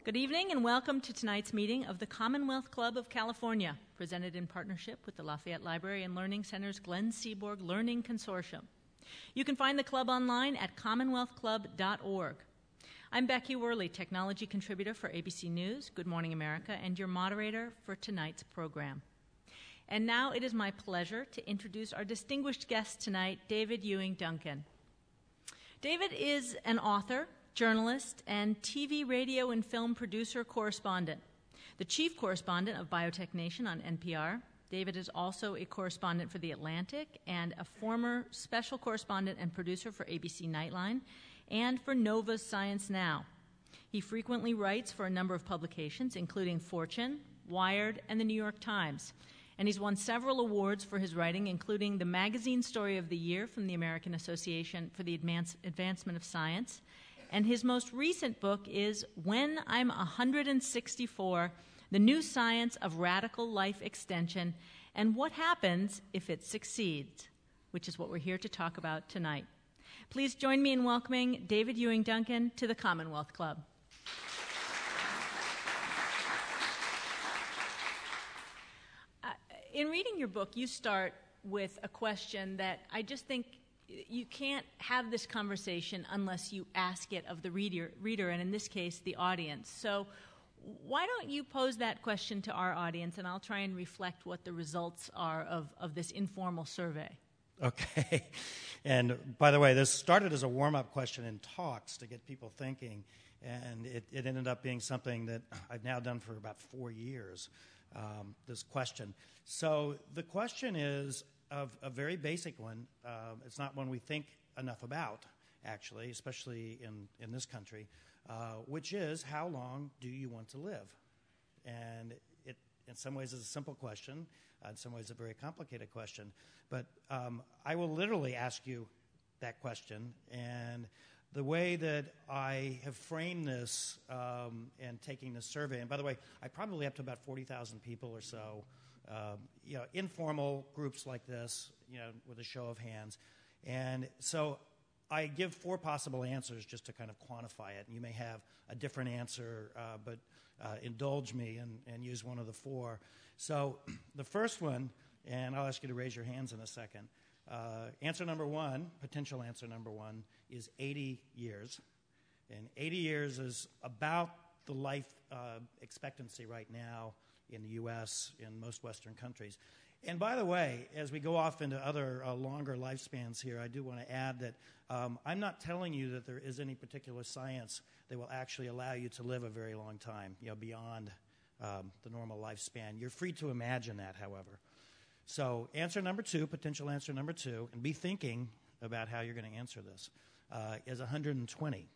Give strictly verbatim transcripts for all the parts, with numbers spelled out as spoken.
Good evening and welcome to tonight's meeting of the Commonwealth Club of California, presented in partnership with the Lafayette Library and Learning Center's Glenn Seaborg Learning Consortium. You can find the club online at commonwealth club dot org. I'm Becky Worley, technology contributor for A B C News, Good Morning America, and your moderator for tonight's program. And now it is my pleasure to introduce our distinguished guest tonight, David Ewing Duncan. David is an author, journalist, and T V, radio, and film producer correspondent. The chief correspondent of Biotech Nation on N P R, David is also a correspondent for The Atlantic and a former special correspondent and producer for A B C Nightline and for Nova's Science Now. He frequently writes for a number of publications, including Fortune, Wired, and the New York Times. And he's won several awards for his writing, including the Magazine Story of the Year from the American Association for the Advance- Advancement of Science. And his most recent book is When I'm one hundred sixty-four, The New Science of Radical Life Extension, and What Happens If It Succeeds, which is what we're here to talk about tonight. Please join me in welcoming David Ewing Duncan to the Commonwealth Club. Uh, in reading your book, you start with a question that I just think you can't have this conversation unless you ask it of the reader, reader, and in this case, the audience. So why don't you pose that question to our audience, and I'll try and reflect what the results are of, of this informal survey. Okay. And by the way, this started as a warm-up question in talks to get people thinking, and it, it ended up being something that I've now done for about four years, um, this question. So the question is of a very basic one. Uh, it's not one we think enough about, actually, especially in, in this country, uh, which is, how long do you want to live? And it, in some ways, is a simple question. Uh, in some ways, a very complicated question. But um, I will literally ask you that question. And the way that I have framed this um, and taking this survey, and by the way, I probably up to about forty thousand people or so, Uh, you know, informal groups like this, you know, with a show of hands. And so I give four possible answers just to kind of quantify it. And you may have a different answer, uh, but uh, indulge me and, and use one of the four. So the first one, and I'll ask you to raise your hands in a second. Uh, answer number one, potential answer number one, is eighty years. And eighty years is about the life uh, expectancy right now in the U S, in most Western countries. And by the way, as we go off into other uh, longer lifespans here, I do want to add that um, I'm not telling you that there is any particular science that will actually allow you to live a very long time, you know, beyond um, the normal lifespan. You're free to imagine that, however. So answer number two, potential answer number two, and be thinking about how you're going to answer this, uh, is one hundred twenty.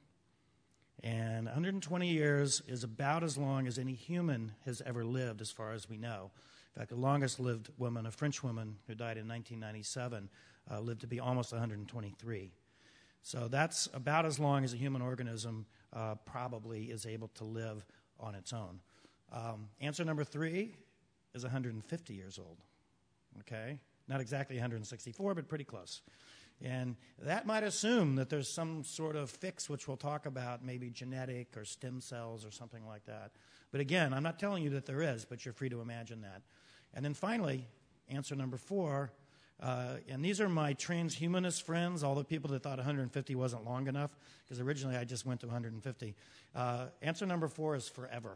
And one hundred twenty years is about as long as any human has ever lived, as far as we know. In fact, the longest-lived woman, a French woman who died in nineteen ninety-seven, uh, lived to be almost one hundred twenty-three. So that's about as long as a human organism uh, probably is able to live on its own. Um, answer number three is one hundred fifty years old. Okay? Not exactly one hundred sixty-four, but pretty close. And that might assume that there's some sort of fix, which we'll talk about, maybe genetic or stem cells or something like that. But again, I'm not telling you that there is, but you're free to imagine that. And then finally, answer number four, uh, and these are my transhumanist friends, all the people that thought one hundred fifty wasn't long enough, because originally I just went to one hundred fifty. Uh, answer number four is forever.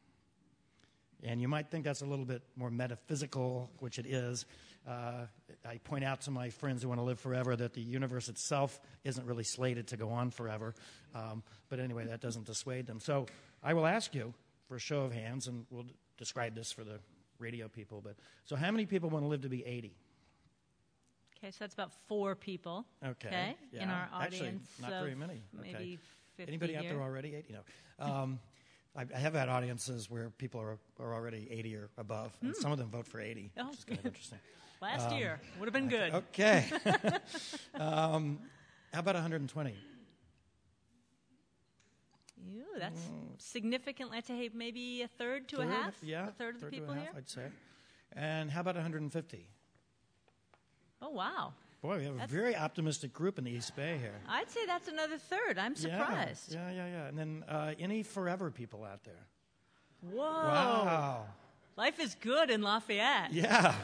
And you might think that's a little bit more metaphysical, which it is. Uh, I point out to my friends who want to live forever that the universe itself isn't really slated to go on forever. Um, but anyway, that doesn't dissuade them. So I will ask you for a show of hands, and we'll d- describe this for the radio people. But so how many people want to live to be eighty? Okay, so that's about four people. Okay. Okay, Yeah. in our Actually, audience. not very many. Okay. Maybe fifty. Anybody out here? there already eighty? No. Um, I I have had audiences where people are, are already eighty or above, and Hmm. some of them vote for eighty, Oh, which is kind of interesting. Last Um, year would have been good. Okay. um, how about one hundred twenty? Ew, that's significant. Let's say maybe a third to Third? a half. Yeah, a third of the third to people a half, here. I'd say. And how about one hundred fifty? Oh wow. Boy, we have That's- a very optimistic group in the East Bay here. I'd say that's another third. I'm surprised. Yeah, yeah, yeah. yeah. And then uh, any forever people out there? Whoa. Wow. Life is good in Lafayette. Yeah.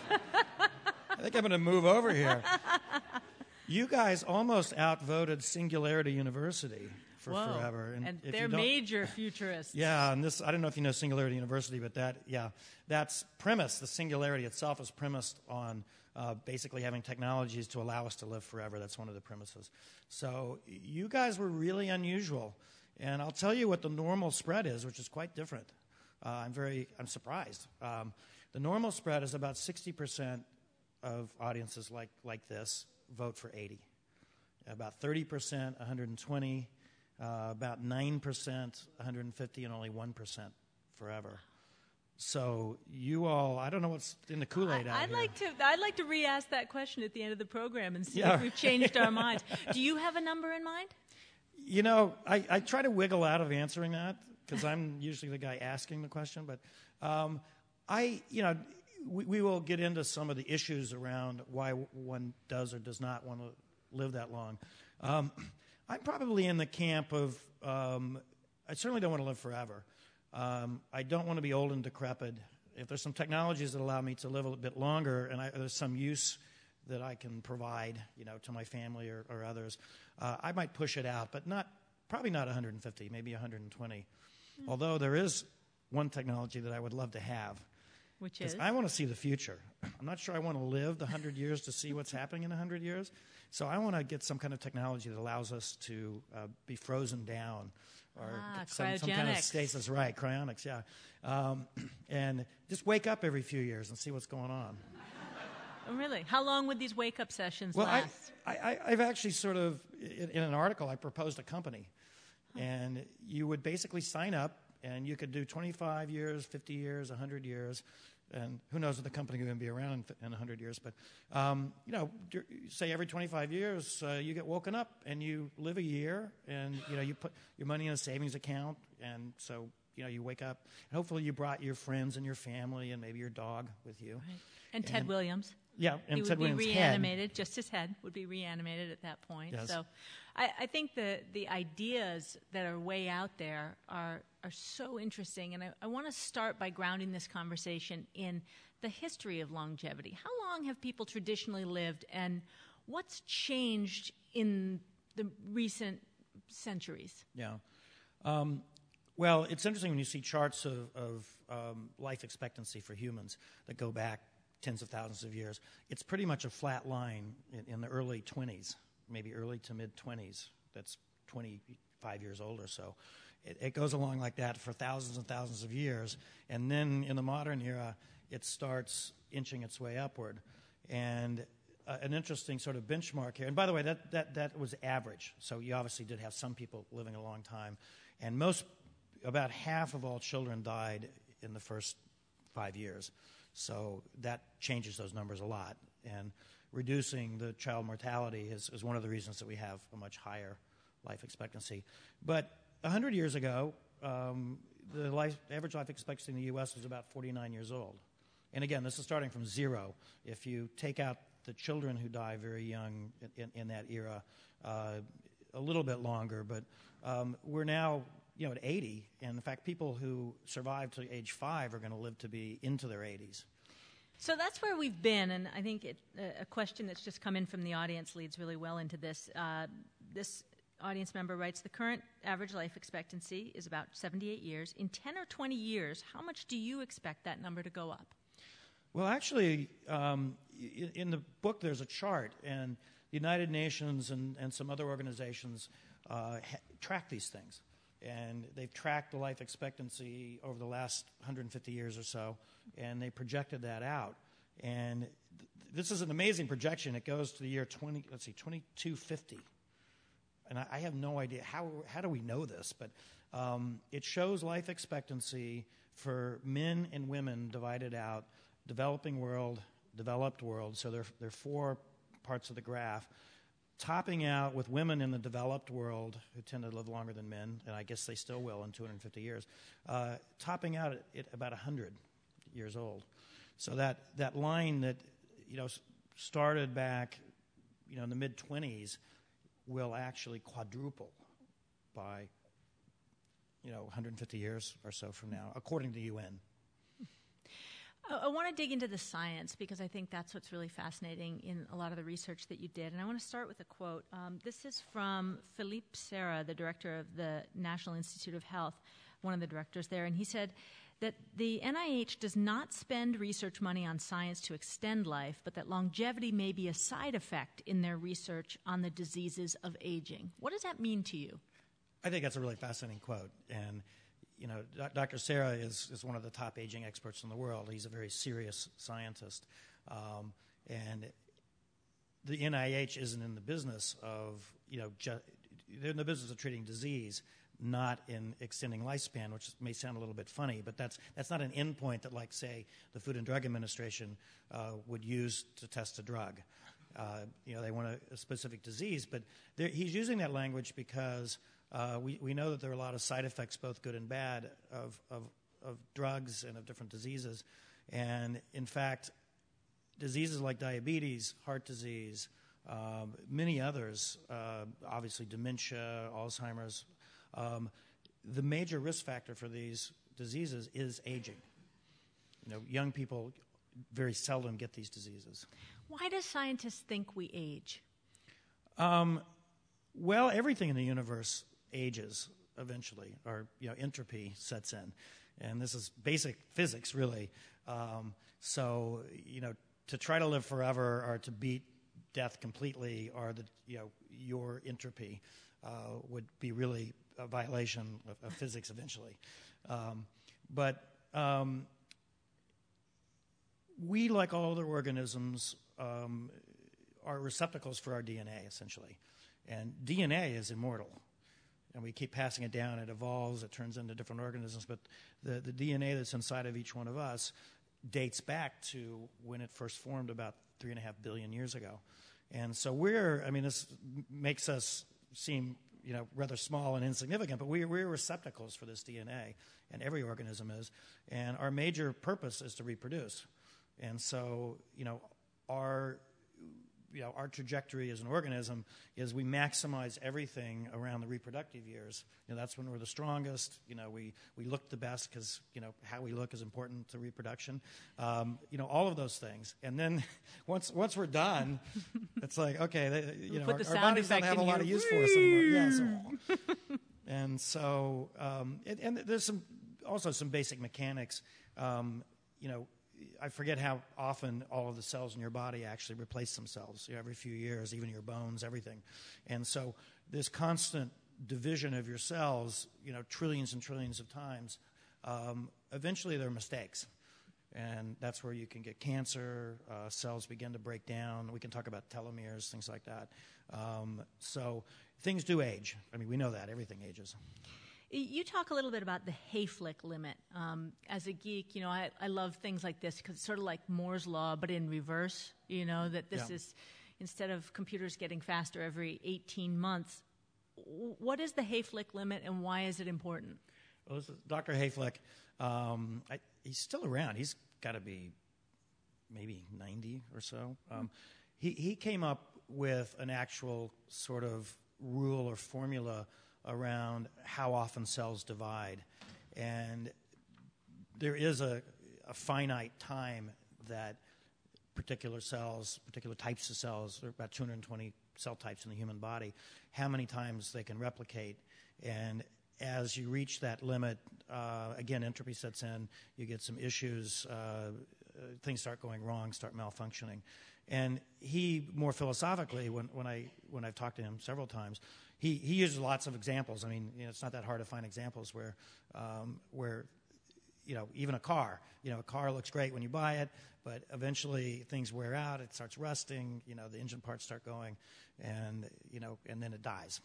I think I'm going to move over here. You guys almost outvoted Singularity University for Whoa. forever. And, if they're you don't- major futurists. Yeah, and this, I don't know if you know Singularity University, but that, yeah, that's premise, the Singularity itself is premised on uh, basically having technologies to allow us to live forever. That's one of the premises. So you guys were really unusual. And I'll tell you what the normal spread is, which is quite different. Uh, I'm very, I'm surprised. Um, the normal spread is about sixty percent of audiences like, like this vote for eighty. About thirty percent, one hundred twenty, uh, about nine percent, one hundred fifty, and only one percent forever. So you all, I don't know what's in the Kool-Aid out I'd here. like to. I'd like to re-ask that question at the end of the program and see Yeah. if we've changed our minds. Do you have a number in mind? You know, I, I try to wiggle out of answering that because I'm usually the guy asking the question. But um, I, you know, we, we will get into some of the issues around why one does or does not want to live that long. Um, I'm probably in the camp of um, I certainly don't want to live forever. Um, I don't want to be old and decrepit. If there's some technologies that allow me to live a bit longer, and I, there's some use that I can provide, you know, to my family or, or others, uh, I might push it out, but not probably not one hundred fifty, maybe one hundred twenty. Mm. Although there is one technology that I would love to have, Which is? I want to see the future. I'm not sure I want to live the one hundred years to see what's happening in one hundred years. So I want to get some kind of technology that allows us to uh, be frozen down. Or ah, some, some kind of stasis, right, cryonics, yeah. Um, and just wake up every few years and see what's going on. Oh, really? How long would these wake-up sessions well, last? I, I, I've actually sort of, in, in an article, I proposed a company. Huh. And you would basically sign up, and you could do twenty-five years, fifty years, one hundred years. And who knows if the company is going to be around in, in one hundred years. But, um, you know, say every twenty-five years, uh, you get woken up and you live a year and, you know, you put your money in a savings account. And so, you know, you wake up. And hopefully you brought your friends and your family and maybe your dog with you. Right. And Ted and, Williams. Yeah, and he Ted would Williams' be head. reanimated, just his head would be reanimated at that point. Yes. So I, I think the, the ideas that are way out there are, are so interesting. And I, I want to start by grounding this conversation in the history of longevity. How long have people traditionally lived, and what's changed in the recent centuries? Yeah. Um, well, it's interesting when you see charts of, of um, life expectancy for humans that go back tens of thousands of years. It's pretty much a flat line in, in the early twenties, maybe early to mid-twenties. That's twenty-five years old or so. It, it goes along like that for thousands and thousands of years. And then in the modern era, it starts inching its way upward. And uh, an interesting sort of benchmark here, and by the way, that, that, that was average. So you obviously did have some people living a long time. And most, about half of all children died in the first five years. So that changes those numbers a lot. And reducing the child mortality is, is one of the reasons that we have a much higher life expectancy. But one hundred years ago, um, the life, average life expectancy in the U S was about forty-nine years old. And again, this is starting from zero. If you take out the children who die very young in, in, in that era, uh, a little bit longer, but um, we're now you know, at eighty, and in fact, people who survive to age five are going to live to be into their eighties. So that's where we've been, and I think it, uh, a question that's just come in from the audience leads really well into this. Uh, this audience member writes, the current average life expectancy is about seventy-eight years. In ten or twenty years, how much do you expect that number to go up? Well, actually, um, in, in the book there's a chart, and the United Nations and, and some other organizations uh, ha- track these things. And they've tracked the life expectancy over the last one hundred fifty years or so, and they projected that out. And th- this is an amazing projection. It goes to the year twenty. Let's see, twenty-two fifty. And I, I have no idea how how do we know this, but um, it shows life expectancy for men and women divided out, developing world, developed world. So there there are four parts of the graph. Topping out with women in the developed world who tend to live longer than men, and I guess they still will in two hundred fifty years, uh, topping out at, at about one hundred years old. So that, that line that you know started back you know, in the mid twenties, will actually quadruple by, you know, one hundred fifty years or so from now, according to the U N. I want to dig into the science because I think that's what's really fascinating in a lot of the research that you did. And I want to start with a quote. Um, this is from Philippe Serra, the director of the National Institute of Health, one of the directors there. And he said that the N I H does not spend research money on science to extend life, but that longevity may be a side effect in their research on the diseases of aging. What does that mean to you? I think that's a really fascinating quote. And You know, Doctor Serra is, is one of the top aging experts in the world. He's a very serious scientist. Um, and the N I H isn't in the business of, you know, ju- they're in the business of treating disease, not in extending lifespan, which may sound a little bit funny, but that's that's not an endpoint that, like, say, the Food and Drug Administration uh, would use to test a drug. Uh, you know, they want a, a specific disease, but he's using that language because Uh, we, we know that there are a lot of side effects, both good and bad, of, of, of drugs and of different diseases. And in fact, diseases like diabetes, heart disease, um, many others, uh, obviously dementia, Alzheimer's, um, the major risk factor for these diseases is aging. You know, young people very seldom get these diseases. Why do scientists think we age? Um, well, everything in the universe ages eventually, or, you know, entropy sets in, and this is basic physics, really. Um, so, you know, to try to live forever or to beat death completely, or the, you know, your entropy uh, would be really a violation of, of physics eventually. Um, but um, we, like all other organisms, um, are receptacles for our D N A, essentially, and D N A is immortal. And we keep passing it down. It evolves. It turns into different organisms. But the, the D N A that's inside of each one of us dates back to when it first formed about three and a half billion years ago. And so we're, I mean, this makes us seem, you know, rather small and insignificant, but we, we're receptacles for this D N A, and every organism is. And our major purpose is to reproduce. And so, you know, our... You know, our trajectory as an organism is we maximize everything around the reproductive years. You know, that's when we're the strongest. You know, we, we look the best because, you know, how we look is important to reproduction. Um, you know, all of those things. And then once once we're done, it's like, okay, they, you we'll know, our, our bodies don't have a lot of use for us anymore. Yeah, so, and so, um, and, and there's some also some basic mechanics. Um, you know, I forget how often all of the cells in your body actually replace themselves, you know, every few years, even your bones, everything. And so this constant division of your cells, you know, trillions and trillions of times, um, eventually there are mistakes. And that's where you can get cancer, uh, cells begin to break down. We can talk about telomeres, things like that. Um, so things do age. I mean, we know that. Everything ages. You talk a little bit about the Hayflick limit. Um, as a geek, you know, I, I love things like this because it's sort of like Moore's Law, but in reverse, you know, that this yeah. is, instead of computers getting faster every eighteen months, what is the Hayflick limit and why is it important? Well, this is Doctor Hayflick. Um, I, he's still around. He's got to be maybe ninety or so. Um, he, he came up with an actual sort of rule or formula around how often cells divide. And there is a, a finite time that particular cells, particular types of cells, there are about two hundred twenty cell types in the human body, how many times they can replicate. And as you reach that limit, uh, again, entropy sets in, you get some issues, uh, uh, things start going wrong, start malfunctioning. And he, more philosophically, when, when, I, when I've talked to him several times, He, he uses lots of examples. I mean, you know, it's not that hard to find examples where, um, where, you know, even a car, you know, a car looks great when you buy it, but eventually things wear out, it starts rusting, you know, the engine parts start going, and, you know, and then it dies.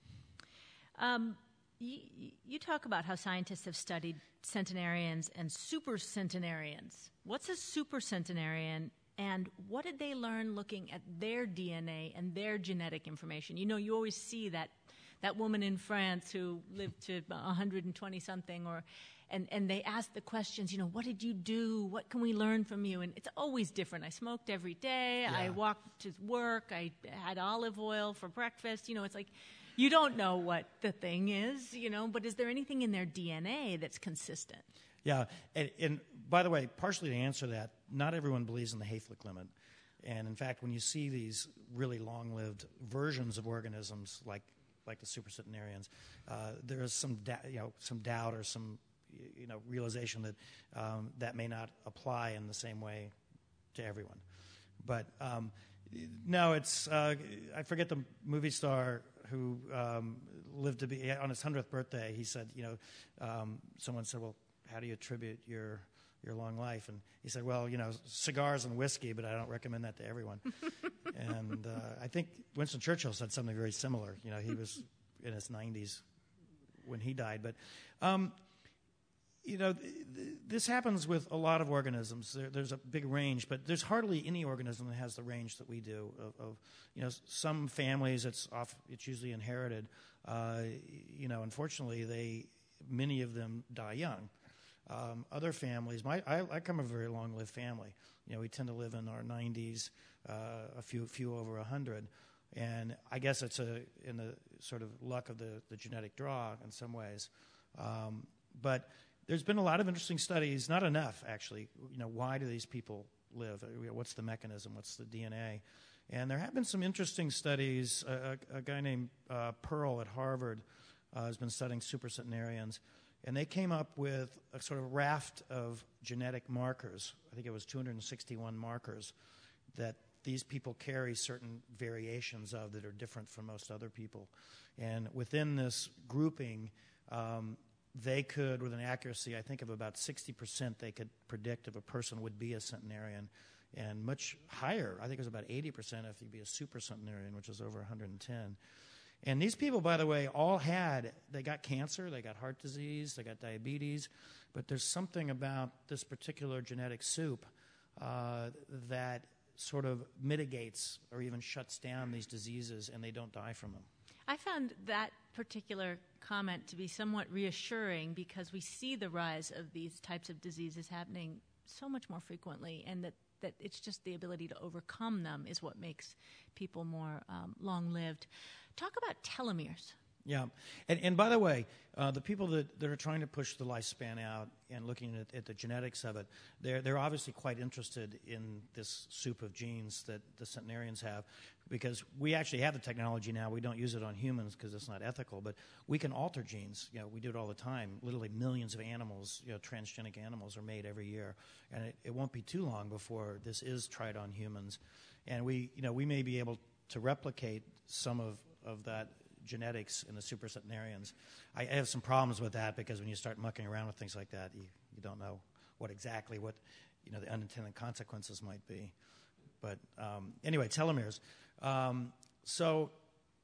Um, you, you talk about how scientists have studied centenarians and supercentenarians. What's a supercentenarian? And what did they learn looking at their D N A and their genetic information? You know, you always see that that woman in France who lived to one hundred twenty something, or and, and they ask the questions, you know, what did you do? What can we learn from you? And it's always different. I smoked every day. Yeah. I walked to work. I had olive oil for breakfast. You know, it's like you don't know what the thing is, you know, but is there anything in their D N A that's consistent? Yeah, and, and by the way, partially to answer that, not everyone believes in the Hayflick limit. And in fact, when you see these really long-lived versions of organisms like like the supercentenarians, uh, there is some da- you know some doubt or some you know realization that um, that may not apply in the same way to everyone. But um, no, it's uh, I forget the movie star who um, lived to be on his hundredth birthday. He said, you know, um, someone said, well, how do you attribute your your long life? And he said, well, you know, cigars and whiskey, but I don't recommend that to everyone. And uh, I think Winston Churchill said something very similar. You know, he was in his nineties when he died. But, um, you know, th- th- this happens with a lot of organisms. There, there's a big range, but there's hardly any organism that has the range that we do. Of, of you know, some families, it's off, it's usually inherited. Uh, you know, unfortunately, they many of them die young. Um, other families, my, I, I come from a very long-lived family. You know, we tend to live in our nineties, uh, a few few over one hundred. And I guess it's a in the sort of luck of the, the genetic draw in some ways. Um, but there's been a lot of interesting studies, not enough actually. You know, why do these people live? What's the mechanism? What's the D N A? And there have been some interesting studies. A, a, a guy named uh, Pearl at Harvard uh, has been studying supercentenarians. And they came up with a sort of raft of genetic markers. I think it was two hundred sixty-one markers that these people carry certain variations of that are different from most other people. And within this grouping, um, they could, with an accuracy, I think, of about sixty percent, they could predict if a person would be a centenarian. And much higher, I think it was about eighty percent if you'd be a supercentenarian, which is over one hundred ten. And these people, by the way, all had, they got cancer, they got heart disease, they got diabetes, but there's something about this particular genetic soup uh, that sort of mitigates or even shuts down these diseases, and they don't die from them. I found that particular comment to be somewhat reassuring because we see the rise of these types of diseases happening so much more frequently, and that, that it's just the ability to overcome them is what makes people more um, long-lived. Talk about telomeres. Yeah. And, and by the way, uh, the people that, that are trying to push the lifespan out and looking at, at the genetics of it, they're, they're obviously quite interested in this soup of genes that the centenarians have, because we actually have the technology now. We don't use it on humans because it's not ethical, but we can alter genes. You know, we do it all the time. Literally millions of animals, you know, transgenic animals are made every year. And it, it won't be too long before this is tried on humans. And we, you know, we may be able to replicate some of of that genetics in the supercentenarians. I have some problems with that because when you start mucking around with things like that, you, you don't know what exactly what you know the unintended consequences might be. But um, anyway, telomeres. Um, so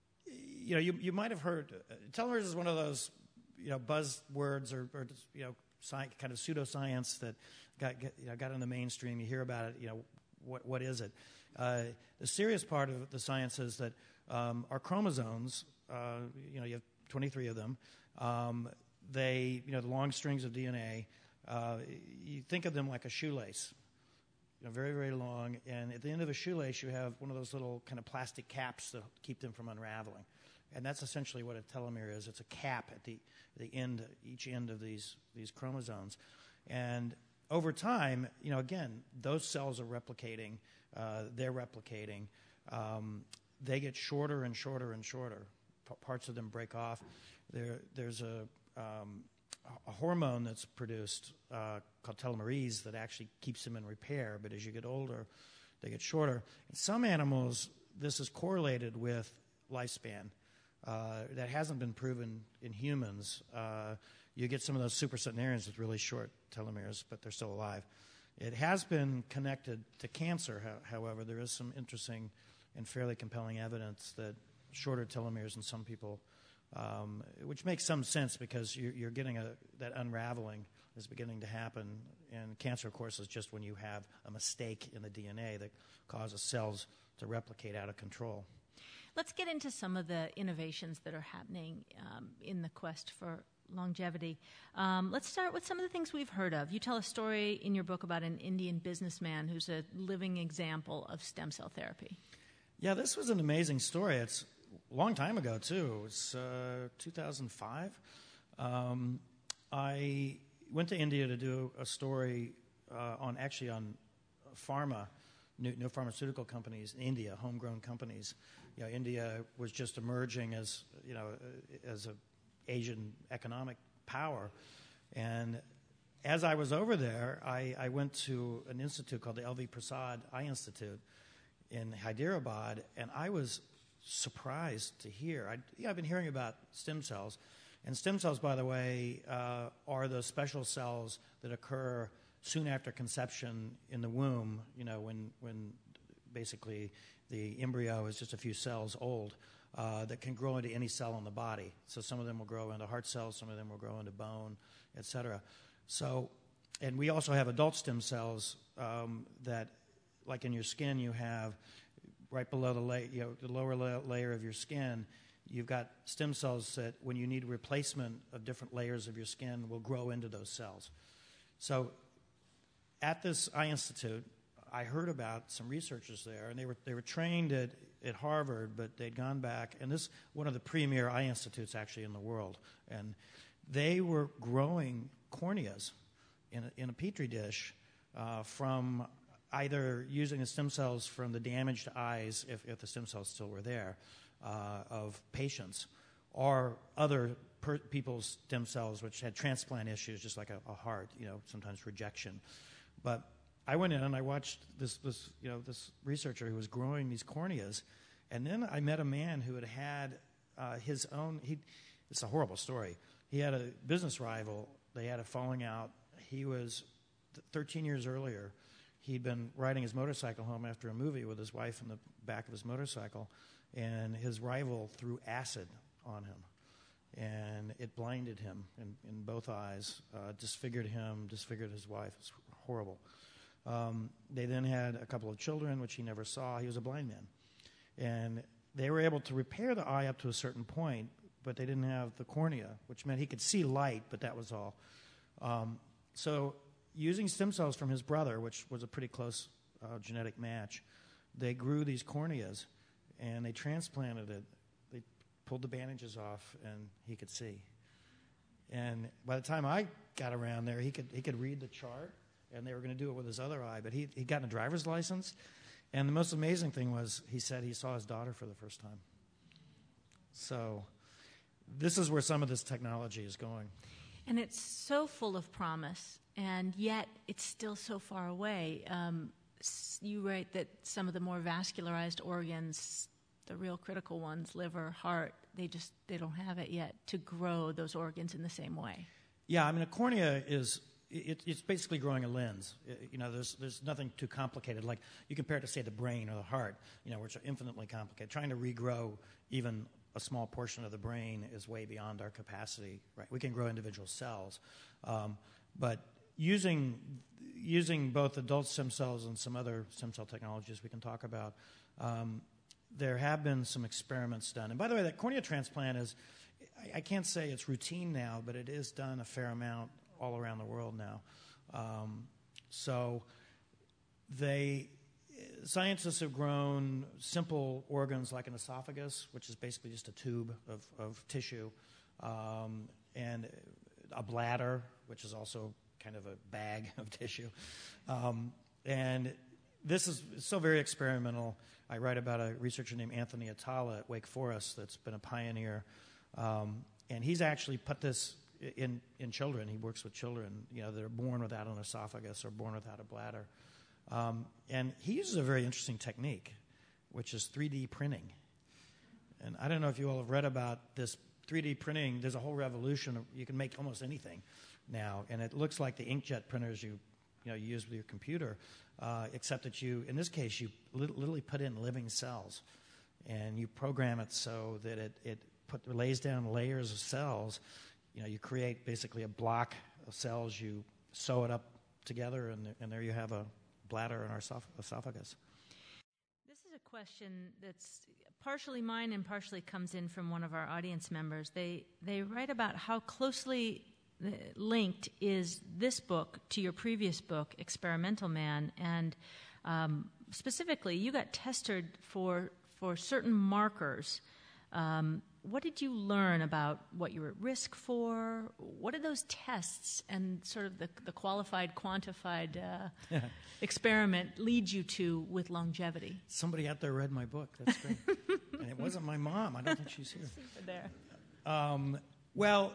you know, you you might have heard uh, telomeres is one of those you know buzzwords or, or you know sci- kind of pseudoscience that got get, you know, got in the mainstream. You hear about it. You know, what what is it? Uh, the serious part of the science is that um, our chromosomes, uh, you know, you have twenty-three of them. Um, they, you know, the long strings of D N A. Uh, you think of them like a shoelace, you know, very, very long. And at the end of a shoelace, you have one of those little kind of plastic caps that keep them from unraveling. And that's essentially what a telomere is. It's a cap at the the end, each end of these these chromosomes. And over time, you know, again, those cells are replicating. Uh, they're replicating. Um, they get shorter and shorter and shorter. P- parts of them break off. There, there's a, um, a hormone that's produced uh, called telomerase that actually keeps them in repair. But as you get older, they get shorter. In some animals, this is correlated with lifespan. Uh, that hasn't been proven in humans. Uh, you get some of those supercentenarians with really short telomeres, but they're still alive. It has been connected to cancer, however. There is some interesting and fairly compelling evidence that shorter telomeres in some people, um, which makes some sense because you're, you're getting a, that unraveling is beginning to happen. And cancer, of course, is just when you have a mistake in the D N A that causes cells to replicate out of control. Let's get into some of the innovations that are happening um, in the quest for longevity. Um, let's start with some of the things we've heard of. You tell a story in your book about an Indian businessman who's a living example of stem cell therapy. Yeah, this was an amazing story. It's a long time ago, too. It was uh, two thousand five. Um, I went to India to do a story uh, on, actually on pharma, new, new pharmaceutical companies in India, homegrown companies. You know, India was just emerging as, you know, as a Asian economic power. And as I was over there, I, I went to an institute called the L V Prasad Eye Institute in Hyderabad, and I was surprised to hear. I, yeah, I've been hearing about stem cells. And stem cells, by the way, uh, are the special cells that occur soon after conception in the womb, you know, when, when basically the embryo is just a few cells old. Uh, that can grow into any cell in the body. So some of them will grow into heart cells, some of them will grow into bone, et cetera. So, and we also have adult stem cells um, that, like in your skin, you have right below the, la- you know, the lower la- layer of your skin, you've got stem cells that, when you need replacement of different layers of your skin, will grow into those cells. So, at this Eye Institute, I heard about some researchers there, and they were they were trained at, at Harvard, but they'd gone back, and this one of the premier eye institutes actually in the world, and they were growing corneas in a, in a petri dish uh, from either using the stem cells from the damaged eyes, if, if the stem cells still were there, uh, of patients, or other per- people's stem cells which had transplant issues, just like a, a heart, you know, sometimes rejection, but I went in and I watched this, this, you know, this researcher who was growing these corneas, and then I met a man who had had uh, his own. He, it's a horrible story. He had a business rival. They had a falling out. He was thirteen years earlier. He'd been riding his motorcycle home after a movie with his wife in the back of his motorcycle, and his rival threw acid on him, and it blinded him in, in both eyes, uh, disfigured him, disfigured his wife. It's horrible. Um, they then had a couple of children, which he never saw. He was a blind man. And they were able to repair the eye up to a certain point, but they didn't have the cornea, which meant he could see light, but that was all. Um, so using stem cells from his brother, which was a pretty close uh, genetic match, they grew these corneas, and they transplanted it. They pulled the bandages off, and he could see. And by the time I got around there, he could he could read the chart, and they were going to do it with his other eye, but he he'd gotten a driver's license. And the most amazing thing was he said he saw his daughter for the first time. So this is where some of this technology is going. And it's so full of promise, and yet it's still so far away. Um, you write that some of the more vascularized organs, the real critical ones, liver, heart, they just they don't have it yet to grow those organs in the same way. Yeah, I mean, a cornea is... It, it's basically growing a lens. It, you know, there's there's nothing too complicated. Like you compare it to, say, the brain or the heart, you know, which are infinitely complicated. Trying to regrow even a small portion of the brain is way beyond our capacity. Right? We can grow individual cells, um, but using using both adult stem cells and some other stem cell technologies we can talk about, um, there have been some experiments done. And by the way, that cornea transplant is, I, I can't say it's routine now, but it is done a fair amount all around the world now. Um, so they, scientists have grown simple organs like an esophagus, which is basically just a tube of, of tissue, um, and a bladder, which is also kind of a bag of tissue. Um, and this is still very experimental. I write about a researcher named Anthony Atala at Wake Forest that's been a pioneer. Um, and he's actually put this In, in children. He works with children, you know, that are born without an esophagus or born without a bladder. Um, and he uses a very interesting technique, which is three D printing. And I don't know if you all have read about this three D printing. There's a whole revolution. Of, you can make almost anything now. And it looks like the inkjet printers you, you know, you use with your computer, uh, except that you, in this case, you literally put in living cells. And you program it so that it, it put, lays down layers of cells. You know, you create basically a block of cells, you sew it up together, and, and there you have a bladder and our esophagus. This is a question that's partially mine and partially comes in from one of our audience members. They they write about how closely linked is this book to your previous book, Experimental Man, and um, specifically, you got tested for for certain markers. Um, what did you learn about what you were at risk for? What did those tests and sort of the, the qualified, quantified uh, experiment lead you to with longevity? Somebody out there read my book. That's great. And it wasn't my mom. I don't think she's here. There. Um, well,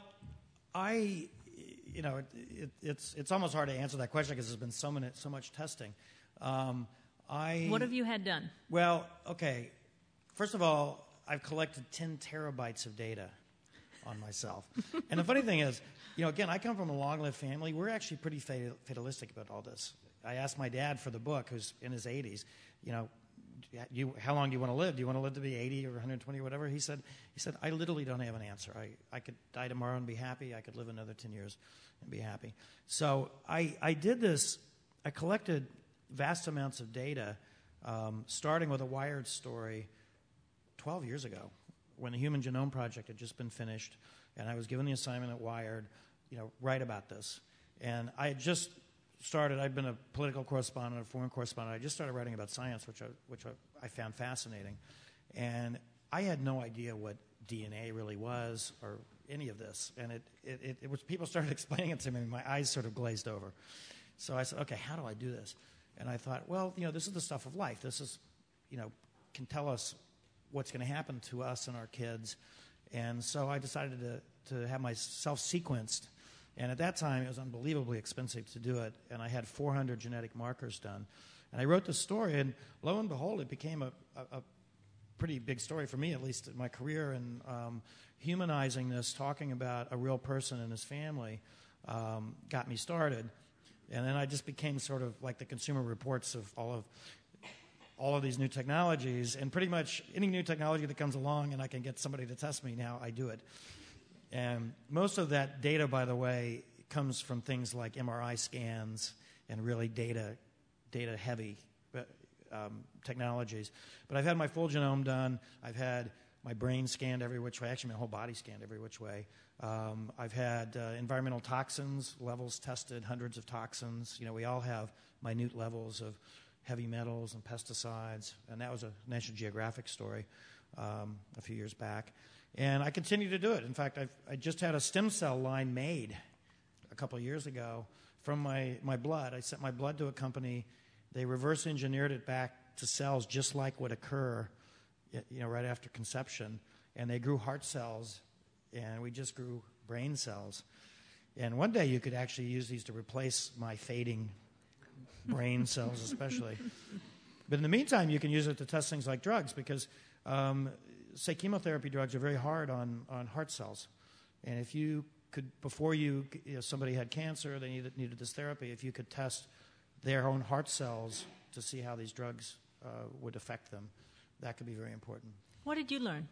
I, you know, it, it, it's it's almost hard to answer that question because there's been so many, so much testing. Um, I. What have you had done? Well, okay. First of all, I've collected ten terabytes of data on myself. And the funny thing is, you know, again, I come from a long-lived family. We're actually pretty fatalistic about all this. I asked my dad for the book, who's in his eighties, you know, you, how long do you want to live? Do you want to live to be eighty or one hundred twenty or whatever? He said, he said, I literally don't have an answer. I, I could die tomorrow and be happy. I could live another ten years and be happy. So I, I did this. I collected vast amounts of data, um, starting with a Wired story twelve years ago, when the Human Genome Project had just been finished, and I was given the assignment at Wired, you know, write about this. And I had just started, I'd been a political correspondent, a foreign correspondent. I just started writing about science, which I, which I, I found fascinating. And I had no idea what D N A really was or any of this. And it, it, it, it was, people started explaining it to me, and my eyes sort of glazed over. So I said, okay, how do I do this? And I thought, well, you know, this is the stuff of life. This is, you know, can tell us what's going to happen to us and our kids. And so I decided to, to have myself sequenced. And at that time, it was unbelievably expensive to do it. And I had four hundred genetic markers done. And I wrote this story, and lo and behold, it became a, a, a pretty big story for me, at least in my career. And um, humanizing this, talking about a real person and his family, um, got me started. And then I just became sort of like the Consumer Reports of all of all of these new technologies, and pretty much any new technology that comes along and I can get somebody to test me now, I do it. And most of that data, by the way, comes from things like M R I scans and really data, data-heavy um, technologies. But I've had my full genome done. I've had my brain scanned every which way. Actually, my whole body scanned every which way. Um, I've had uh, environmental toxins levels tested, hundreds of toxins. You know, we all have minute levels of heavy metals and pesticides, and that was a National Geographic story um, a few years back. And I continue to do it. In fact, I've, I just had a stem cell line made a couple of years ago from my, my blood. I sent my blood to a company. They reverse engineered it back to cells just like would occur, you know, right after conception. And they grew heart cells, and we just grew brain cells. And one day you could actually use these to replace my fading brain cells especially. But in the meantime, you can use it to test things like drugs because, um, say, chemotherapy drugs are very hard on, on heart cells. And if you could, before you, you know, somebody had cancer, they needed, needed this therapy, if you could test their own heart cells to see how these drugs uh, would affect them, that could be very important. What did you learn?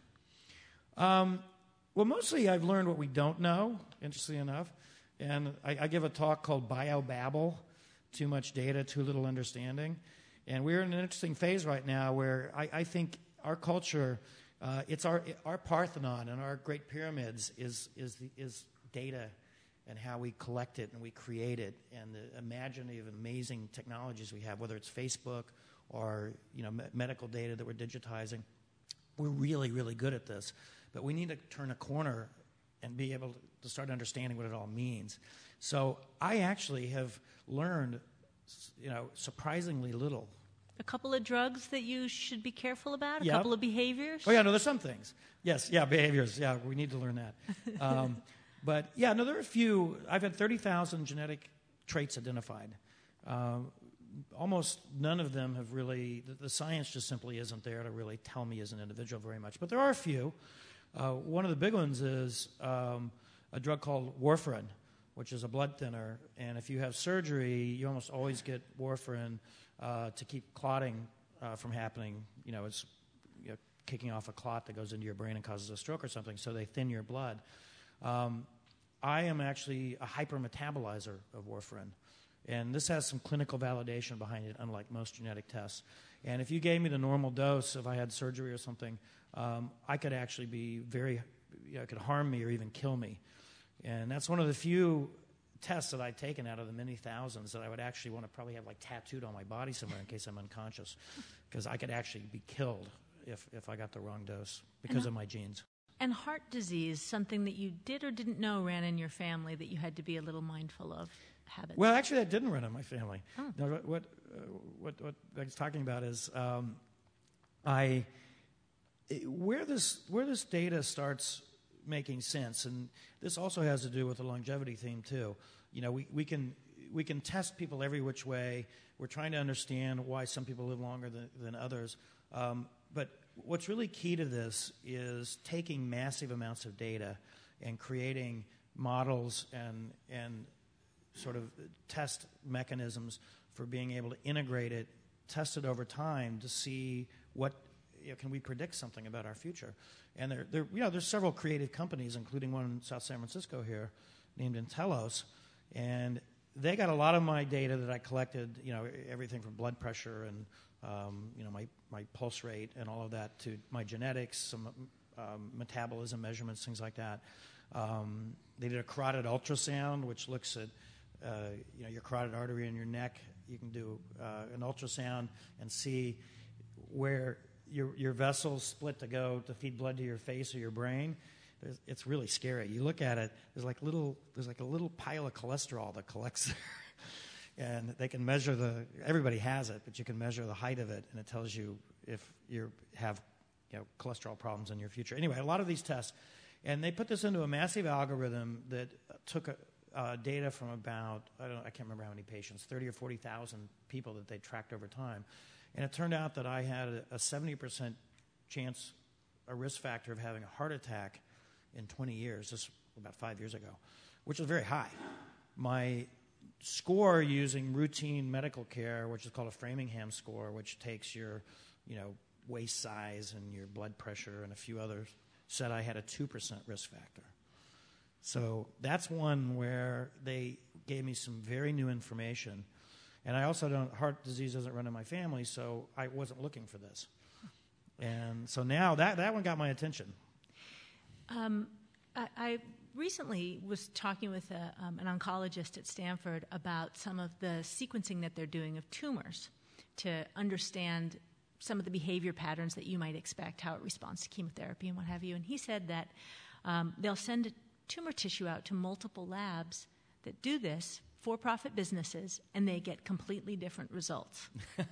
Um, well, mostly I've learned what we don't know, interestingly enough. And I, I give a talk called BioBabble, Too Much Data, Too Little Understanding. And we're in an interesting phase right now where I, I think our culture, uh, it's our our Parthenon and our Great Pyramids is is the, is data and how we collect it and we create it and the imaginative, amazing technologies we have, whether it's Facebook or you know me- medical data that we're digitizing. We're really, really good at this, but we need to turn a corner and be able to start understanding what it all means. So I actually have learned, you know, surprisingly little. A couple of drugs that you should be careful about? A Yep. couple of behaviors? Oh, yeah, no, there's some things. Yes, yeah, behaviors. Yeah, we need to learn that. Um, but, yeah, no, there are a few. I've had thirty thousand genetic traits identified. Um, almost none of them have really, the, the science just simply isn't there to really tell me as an individual very much. But there are a few. Uh, one of the big ones is um, a drug called warfarin, which is a blood thinner. And if you have surgery, you almost always get warfarin uh, to keep clotting uh, from happening. You know, it's you know, kicking off a clot that goes into your brain and causes a stroke or something, so they thin your blood. Um, I am actually a hypermetabolizer of warfarin. And this has some clinical validation behind it, unlike most genetic tests. And if you gave me the normal dose, if I had surgery or something, um, I could actually be very, you know, it could harm me or even kill me. And that's one of the few tests that I'd taken out of the many thousands that I would actually want to probably have like tattooed on my body somewhere in case I'm unconscious, because I could actually be killed if, if I got the wrong dose because of my genes. And heart disease, something that you did or didn't know ran in your family that you had to be a little mindful of habits? Well, actually, that didn't run in my family. Oh. No, what, what, uh, what, what Meg's talking about is um, I, where this, where this data starts making sense, and this also has to do with the longevity theme too. You know, we, we can we can test people every which way. We're trying to understand why some people live longer than, than others. Um, but what's really key to this is taking massive amounts of data and creating models and and sort of test mechanisms for being able to integrate it, test it over time to see what, you know, can we predict something about our future. And there, there, you know, there's several creative companies, including one in South San Francisco here, named Intellos, and they got a lot of my data that I collected. You know, everything from blood pressure and um, you know my, my pulse rate and all of that to my genetics, some um, metabolism measurements, things like that. Um, they did a carotid ultrasound, which looks at uh, you know your carotid artery in your neck. You can do uh, an ultrasound and see where Your, your vessels split to go to feed blood to your face or your brain. There's, it's really scary. You look at it. There's like little. There's like a little pile of cholesterol that collects there, and they can measure the. Everybody has it, but you can measure the height of it, and it tells you if you have, you know, cholesterol problems in your future. Anyway, a lot of these tests, and they put this into a massive algorithm that took a, uh, data from about I don't know, I can't remember how many patients, thirty or forty thousand people that they tracked over time. And it turned out that I had a seventy percent chance, a risk factor of having a heart attack in twenty years, this about five years ago, which is very high. My score using routine medical care, which is called a Framingham score, which takes your, you know, waist size and your blood pressure and a few others, said I had a two percent risk factor. So that's one where they gave me some very new information. And I also don't, heart disease doesn't run in my family, so I wasn't looking for this. And so now that, that one got my attention. Um, I, I recently was talking with a, um, an oncologist at Stanford about some of the sequencing that they're doing of tumors to understand some of the behavior patterns that you might expect, how it responds to chemotherapy and what have you. And he said that um, they'll send tumor tissue out to multiple labs that do this, for-profit businesses, and they get completely different results.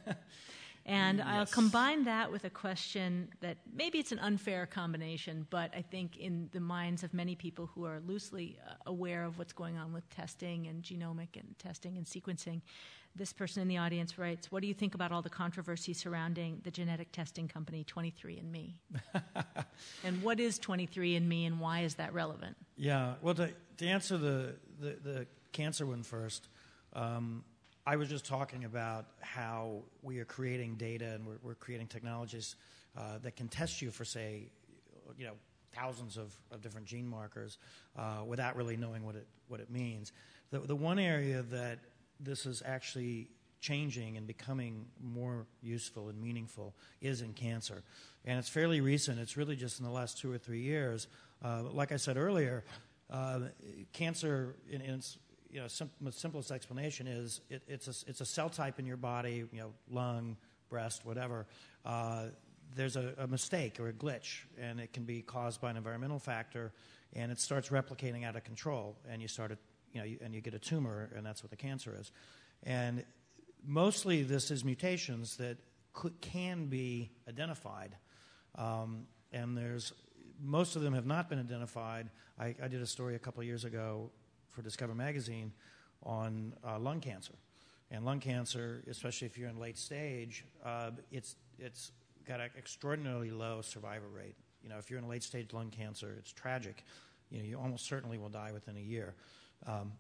And yes. I'll combine that with a question that maybe it's an unfair combination, but I think in the minds of many people who are loosely uh, aware of what's going on with testing and genomic and testing and sequencing, this person in the audience writes, what do you think about all the controversy surrounding the genetic testing company twenty-three and me? And what is twenty-three and me, and why is that relevant? Yeah, well, to, to answer the, the, the cancer one first, um, I was just talking about how we are creating data and we're, we're creating technologies uh, that can test you for, say, you know, thousands of, of different gene markers uh, without really knowing what it what it means. The, the one area that this is actually changing and becoming more useful and meaningful is in cancer. And it's fairly recent. It's really just in the last two or three years. Uh, like I said earlier, uh, cancer in, in its you know, sim- the simplest explanation is it, it's a it's a cell type in your body, you know, lung, breast, whatever. Uh, there's a, a mistake or a glitch, and it can be caused by an environmental factor, and it starts replicating out of control, and you start, a, you know, you, and you get a tumor, and that's what the cancer is. And mostly, this is mutations that could, can be identified, um, and there's most of them have not been identified. I, I did a story a couple of years ago for Discover Magazine on uh, lung cancer. And lung cancer, especially if you're in late stage, uh, it's it's got an extraordinarily low survival rate. You know, if you're in late stage lung cancer, it's tragic. You know, you almost certainly will die within a year. Um,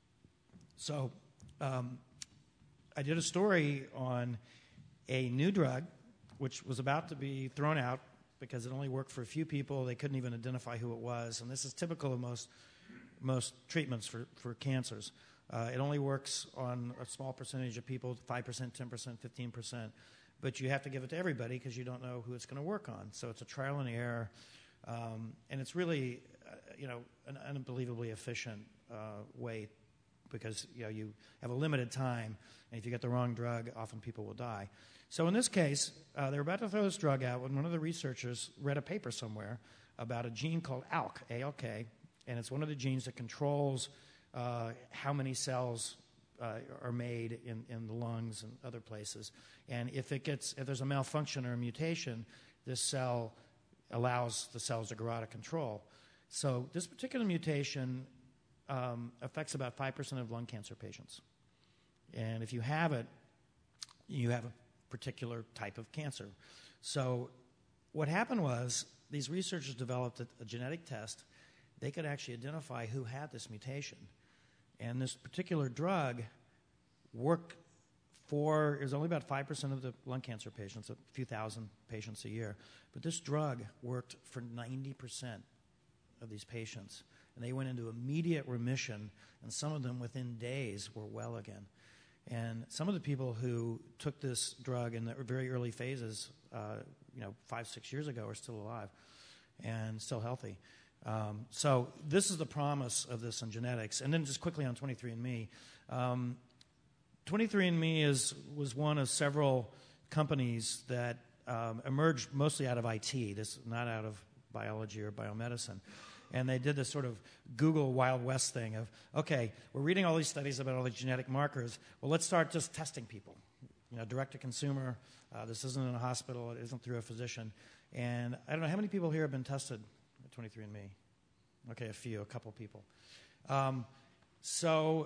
so um, I did a story on a new drug which was about to be thrown out because it only worked for a few people. They couldn't even identify who it was. And this is typical of most most treatments for, for cancers. Uh, it only works on a small percentage of people, five percent, ten percent, fifteen percent. But you have to give it to everybody because you don't know who it's going to work on. So it's a trial and error. Um, and it's really, uh, you know, an unbelievably efficient uh, way because, you know, you have a limited time. And if you get the wrong drug, often people will die. So in this case, uh, they were about to throw this drug out when one of the researchers read a paper somewhere about a gene called A L K, A L K, and it's one of the genes that controls uh, how many cells uh, are made in, in the lungs and other places. And if it gets, if there's a malfunction or a mutation, this cell allows the cells to grow out of control. So this particular mutation um, affects about five percent of lung cancer patients. And if you have it, you have a particular type of cancer. So what happened was these researchers developed a, a genetic test. They could actually identify who had this mutation. And this particular drug worked for, it was only about five percent of the lung cancer patients, a few thousand patients a year. But this drug worked for ninety percent of these patients. And they went into immediate remission, and some of them within days were well again. And some of the people who took this drug in the very early phases, uh, you know, five, six years ago are still alive and still healthy. Um, so this is the promise of this in genetics. And then just quickly on twenty-three and me. Um, twenty-three and me is, was one of several companies that um, emerged mostly out of I T, this not out of biology or biomedicine. And they did this sort of Google Wild West thing of, okay, we're reading all these studies about all these genetic markers. Well, let's start just testing people. You know, direct to consumer. Uh, this isn't in a hospital. It isn't through a physician. And I don't know, how many people here have been tested at twenty-three and me? Okay, a few, a couple people. Um, so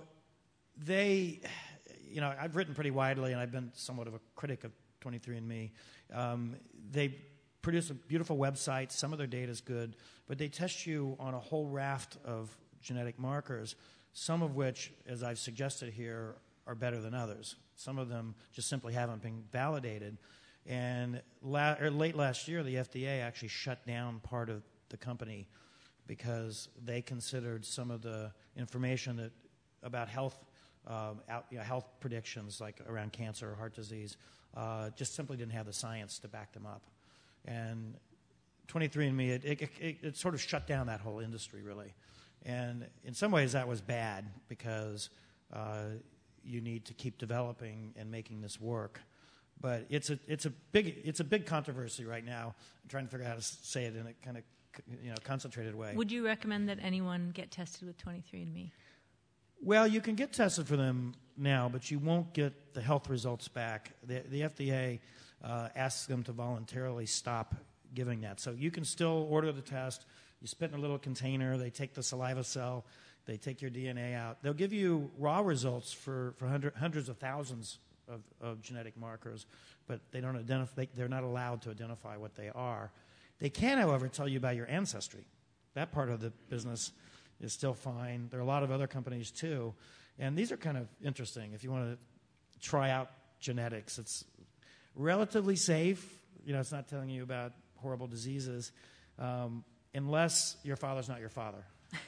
they, you know, I've written pretty widely, and I've been somewhat of a critic of twenty-three and me. Um, they produce a beautiful website. Some of their data is good, but they test you on a whole raft of genetic markers, some of which, as I've suggested here, are better than others. Some of them just simply haven't been validated. And la- or late last year, the F D A actually shut down part of the company because they considered some of the information that about health, um, out, you know, health predictions, like around cancer or heart disease, uh, just simply didn't have the science to back them up. And twenty-three and me, it, it, it, it sort of shut down that whole industry, really. And in some ways, that was bad because uh, you need to keep developing and making this work. But it's a it's a big it's a big controversy right now. I'm trying to figure out how to say it in a kind of you know concentrated way. Would you recommend that anyone get tested with twenty-three and me? Well, you can get tested for them now, but you won't get the health results back. The, the F D A uh, asks them to voluntarily stop giving that. So you can still order the test. You spit in a little container. They take the saliva cell. They take your D N A out. They'll give you raw results for, for hundred, hundreds of thousands of, of genetic markers, but they don't identify. They're not allowed to identify what they are. They can, however, tell you about your ancestry. That part of the business is still fine. There are a lot of other companies, too. And these are kind of interesting. If you want to try out genetics, it's relatively safe. You know, it's not telling you about horrible diseases, um, unless your father's not your father.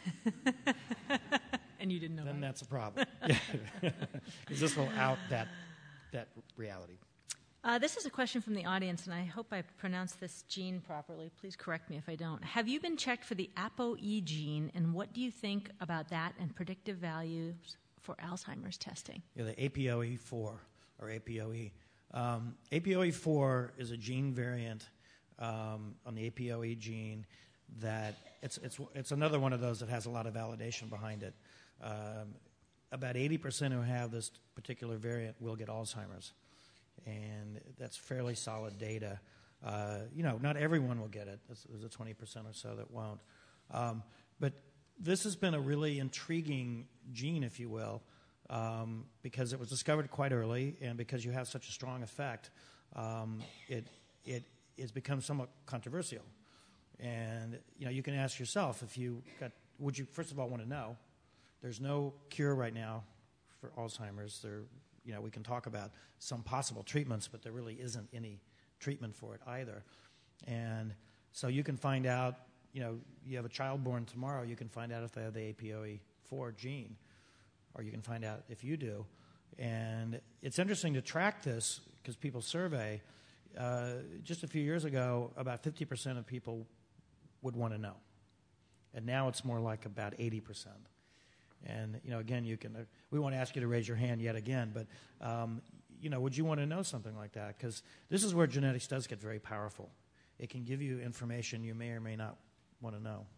And you didn't know Then that. that's a problem. Because this will out that, that reality. Uh, this is a question from the audience, and I hope I pronounced this gene properly. Please correct me if I don't. Have you been checked for the A P O E gene, and what do you think about that and predictive values for Alzheimer's testing? Yeah, the A P O E four, or A P O E. Um, A P O E four is a gene variant um, on the A P O E gene that it's, it's, it's another one of those that has a lot of validation behind it. Um, about eighty percent who have this particular variant will get Alzheimer's. And that's fairly solid data. Uh, you know, not everyone will get it. There's, there's a twenty percent or so that won't. Um, but this has been a really intriguing gene, if you will, um, because it was discovered quite early, and because you have such a strong effect, um, it it has become somewhat controversial. And you know, you can ask yourself if you got. Would you first of all want to know? There's no cure right now for Alzheimer's. There. You know, we can talk about some possible treatments, but there really isn't any treatment for it either. And so you can find out, you know, you have a child born tomorrow, you can find out if they have the A P O E four gene. or you can find out if you do. And it's interesting to track this because people survey. Uh, just a few years ago, about fifty percent of people would want to know. And now it's more like about eighty percent. And, you know, again, you can, uh, we won't ask you to raise your hand yet again, but, um, you know, would you want to know something like that? Because this is where genetics does get very powerful. It can give you information you may or may not want to know.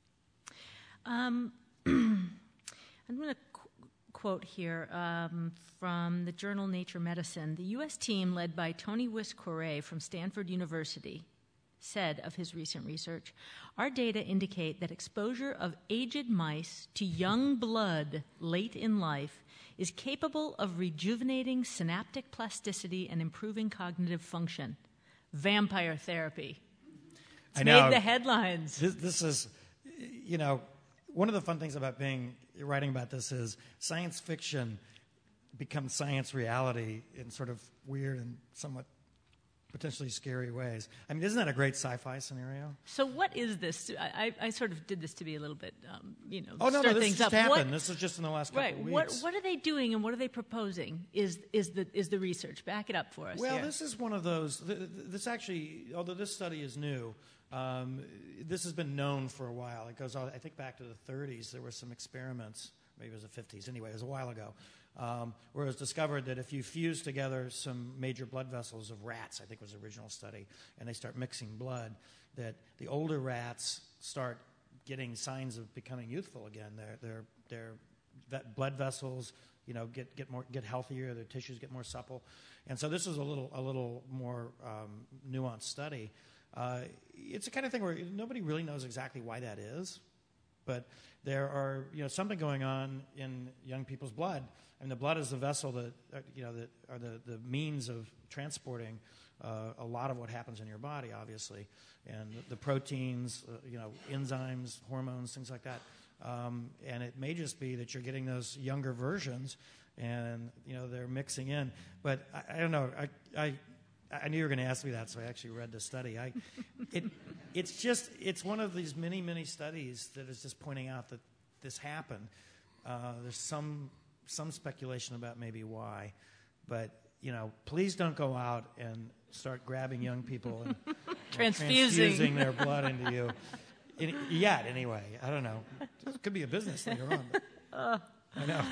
Um, I'm going to qu- quote here um, from the journal Nature Medicine. The U S team led by Tony Wisquere from Stanford University said of his recent research, our data indicate that exposure of aged mice to young blood late in life is capable of rejuvenating synaptic plasticity and improving cognitive function. Vampire therapy. It's I know. made the headlines. This, this is, you know, one of the fun things about being writing about this is science fiction becomes science reality in sort of weird and somewhat potentially scary ways. I mean, isn't that a great sci-fi scenario? So what is this? I, I, I sort of did this to be a little bit, um, you know, oh, no, stir no, this things just up. happened. What, this is just in the last couple right, of weeks. What, what are they doing and what are they proposing is, is, the, is the research. Back it up for us Well, here. this is one of those, th- th- this actually, although this study is new, um, this has been known for a while. It goes, I think, back to the thirties. There were some experiments, maybe it was the fifties. Anyway, it was a while ago. Um, where it was discovered that if you fuse together some major blood vessels of rats, I think was the original study, and they start mixing blood, that the older rats start getting signs of becoming youthful again. Their their their vet blood vessels, you know, get get more get healthier. Their tissues get more supple, and so this is a little a little more um, nuanced study. Uh, it's the kind of thing where nobody really knows exactly why that is, but there are, you know, something going on in young people's blood. I mean, the blood is the vessel that, uh, you know, that are the, the means of transporting uh, a lot of what happens in your body, obviously, and the, the proteins, uh, you know, enzymes, hormones, things like that. Um, and it may just be that you're getting those younger versions, and you know they're mixing in. But I, I don't know. I, I I knew you were going to ask me that, so I actually read the study. I, it, it's just it's one of these many many studies that is just pointing out that this happened. Uh, there's some. Some speculation about maybe why, but you know, please don't go out and start grabbing young people and transfusing. transfusing their blood into you. In, yet, anyway, I don't know. It could be a business later on. But uh, I know.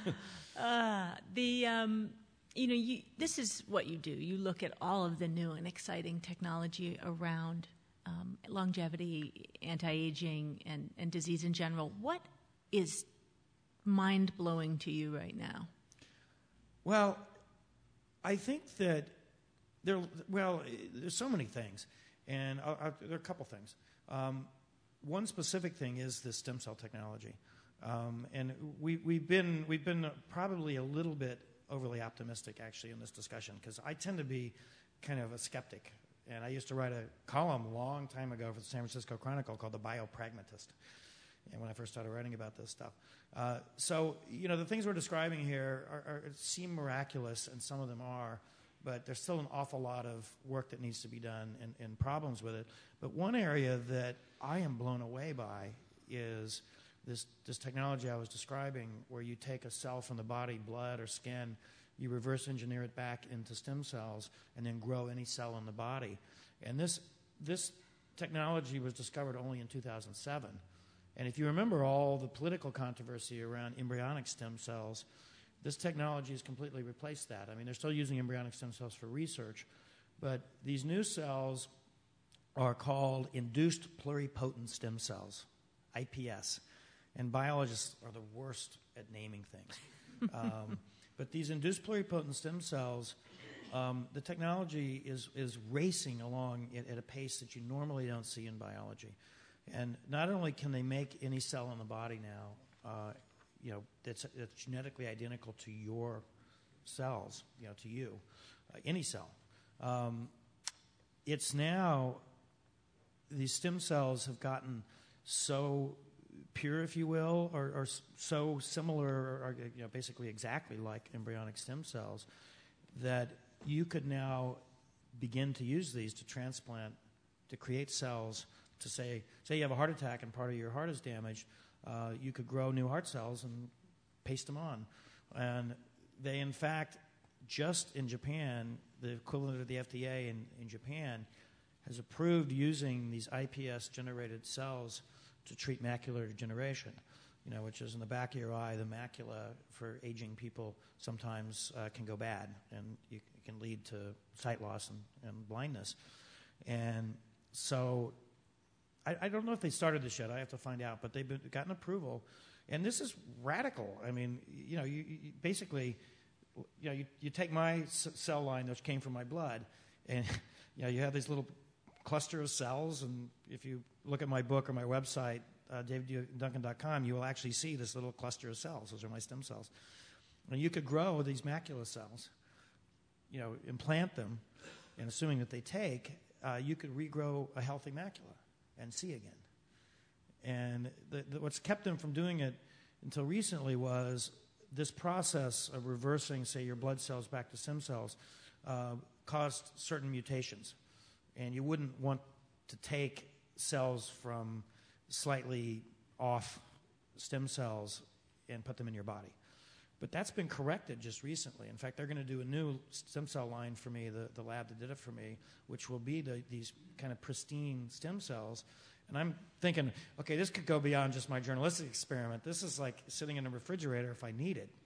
uh, the um, you know, you, this is what you do. You look at all of the new and exciting technology around um, longevity, anti-aging, and, and disease in general. What is mind-blowing to you right now? Well, I think that there. Well, there's so many things, and I'll, I'll, there are a couple things. Um, one specific thing is the stem cell technology, um, and we, we've been we've been probably a little bit overly optimistic actually in this discussion because I tend to be kind of a skeptic, and I used to write a column a long time ago for the San Francisco Chronicle called The Biopragmatist. And when I first started writing about this stuff. Uh, so, you know, the things we're describing here are, are, seem miraculous, and some of them are, but there's still an awful lot of work that needs to be done and, and problems with it. But one area that I am blown away by is this, this technology I was describing where you take a cell from the body, blood or skin, you reverse engineer it back into stem cells, and then grow any cell in the body. And this, this technology was discovered only in two thousand seven. And if you remember all the political controversy around embryonic stem cells, this technology has completely replaced that. I mean, they're still using embryonic stem cells for research, but these new cells are called induced pluripotent stem cells, I P S. And biologists are the worst at naming things. um, but these induced pluripotent stem cells, um, the technology is, is racing along at, at a pace that you normally don't see in biology. And not only can they make any cell in the body now, uh, you know, that's, that's genetically identical to your cells, you know, to you, uh, any cell. Um, it's now, these stem cells have gotten so pure, if you will, or, or so similar, or, you know, basically exactly like embryonic stem cells, that you could now begin to use these to transplant, to create cells. To say, say you have a heart attack and part of your heart is damaged, uh, you could grow new heart cells and paste them on. And they, in fact, just in Japan, the equivalent of the F D A in, in Japan, has approved using these I P S-generated cells to treat macular degeneration, you know, which is in the back of your eye. The macula for aging people sometimes uh, can go bad, and you, it can lead to sight loss and, and blindness. And so I, I don't know if they started this yet. I have to find out, but they've been, gotten approval. And this is radical. I mean, you know, you, you basically, you know, you, you take my c- cell line, which came from my blood, and, you know, you have these little cluster of cells, and if you look at my book or my website, uh, david duncan dot com, you will actually see this little cluster of cells. Those are my stem cells. And you could grow these macula cells, you know, implant them, and assuming that they take, uh, you could regrow a healthy macula and see again. And the, the, what's kept them from doing it until recently was this process of reversing, say, your blood cells back to stem cells uh, caused certain mutations. And you wouldn't want to take cells from slightly off stem cells and put them in your body. But that's been corrected just recently. In fact, they're going to do a new stem cell line for me, the, the lab that did it for me, which will be the, these kind of pristine stem cells. And I'm thinking, okay, this could go beyond just my journalistic experiment. This is like sitting in a refrigerator if I need it.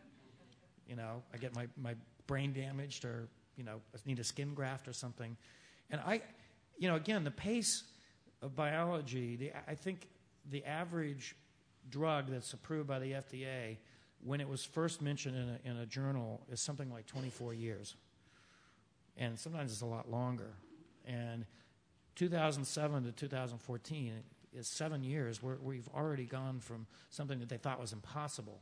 You know, I get my, my brain damaged, or, you know, I need a skin graft or something. And I, you know, again, the pace of biology, the, I think the average drug that's approved by the F D A when it was first mentioned in a, in a journal is something like twenty-four years. And sometimes it's a lot longer. And two thousand seven to two thousand fourteen is seven years where we've already gone from something that they thought was impossible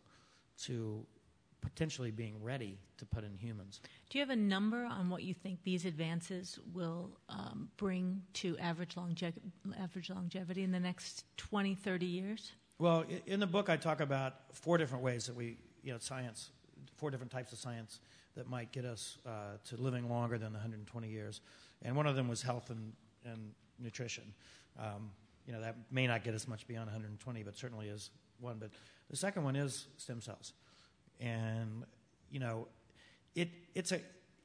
to potentially being ready to put in humans. Do you have a number on what you think these advances will um, bring to average, longe- average longevity in the next twenty, thirty years? Well, in the book I talk about four different ways that we, you know, science, four different types of science that might get us uh, to living longer than one hundred twenty years. And one of them was health and, and nutrition. Um, you know, that may not get us much beyond one hundred twenty, but certainly is one. But the second one is stem cells. And, you know, it it's a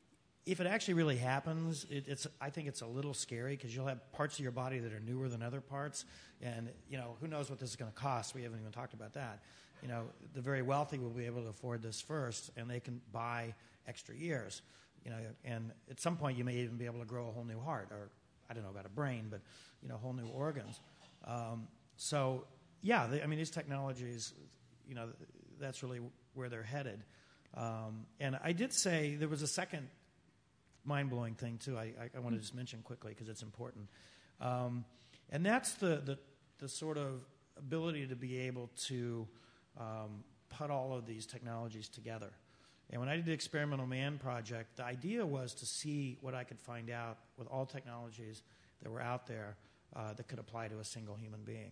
if it actually really happens, it, it's I think it's a little scary because you'll have parts of your body that are newer than other parts. And, you know, who knows what this is going to cost? We haven't even talked about that. You know, the very wealthy will be able to afford this first, and they can buy extra years. You know, and at some point you may even be able to grow a whole new heart, or I don't know about a brain, but, you know, whole new organs. Um, so, yeah, they, I mean, these technologies, you know, that's really where they're headed. Um, and I did say there was a second mind-blowing thing, too, I, I, I want to just mention quickly because it's important. Um, and that's the, the, the sort of ability to be able to um, put all of these technologies together. And when I did the Experimental Man project, the idea was to see what I could find out with all technologies that were out there uh, that could apply to a single human being.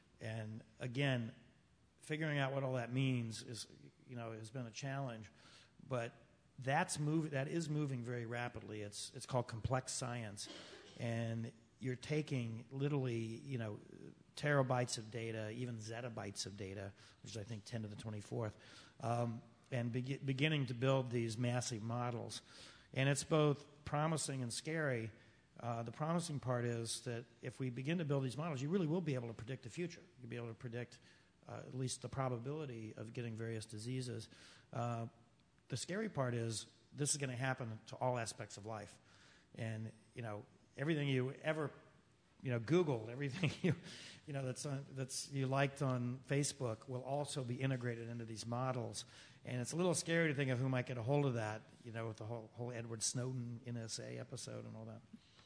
And again, figuring out what all that means is, you know, has been a challenge, but that's move that is moving very rapidly. It's it's called complex science, and you're taking literally, you know, terabytes of data, even zettabytes of data, which is I think ten to the twenty-fourth. Um, and be- beginning to build these massive models. And it's both promising and scary. Uh, the promising part is that if we begin to build these models, you really will be able to predict the future. You'll be able to predict uh, at least the probability of getting various diseases. Uh, the scary part is this is going to happen to all aspects of life. And, you know, everything you ever, you know, Googled, everything you, you know, that's, on, that's you liked on Facebook will also be integrated into these models. And it's a little scary to think of who might get a hold of that, you know, with the whole, whole Edward Snowden N S A episode and all that.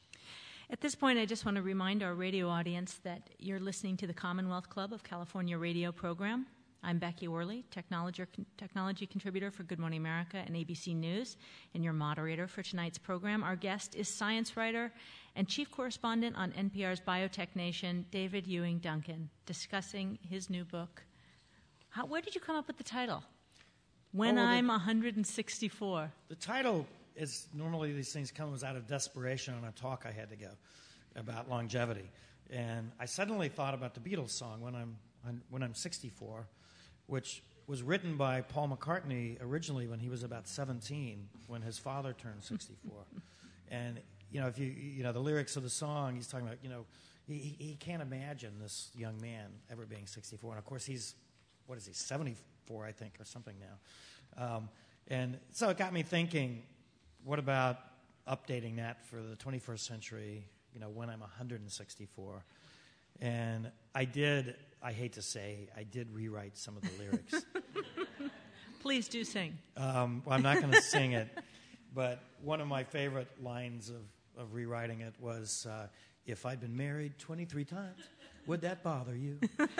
At this point, I just want to remind our radio audience that you're listening to the Commonwealth Club of California radio program. I'm Becky Worley, technology, technology contributor for Good Morning America and A B C News, and your moderator for tonight's program. Our guest is science writer and chief correspondent on N P R's Biotech Nation, David Ewing Duncan, discussing his new book. How, where did you come up with the title? When oh, well, I'm the, one hundred sixty-four. The title is normally these things comes out of desperation on a talk I had to give about longevity. And I suddenly thought about the Beatles song, When I'm when I'm sixty-four, which was written by Paul McCartney originally when he was about seventeen, when his father turned sixty-four. And, you know, if you, you know, the lyrics of the song, he's talking about, you know, he, he can't imagine this young man ever being sixty-four. And, of course, he's, what is he, seventy-four, I think, or something now. Um, and so it got me thinking, what about updating that for the twenty-first century, you know, when I'm one hundred sixty-four? And I did, I hate to say, I did rewrite some of the lyrics. Please do sing. Um, well, I'm not going to sing it, but one of my favorite lines of, of rewriting it was, uh, if I'd been married twenty-three times, would that bother you?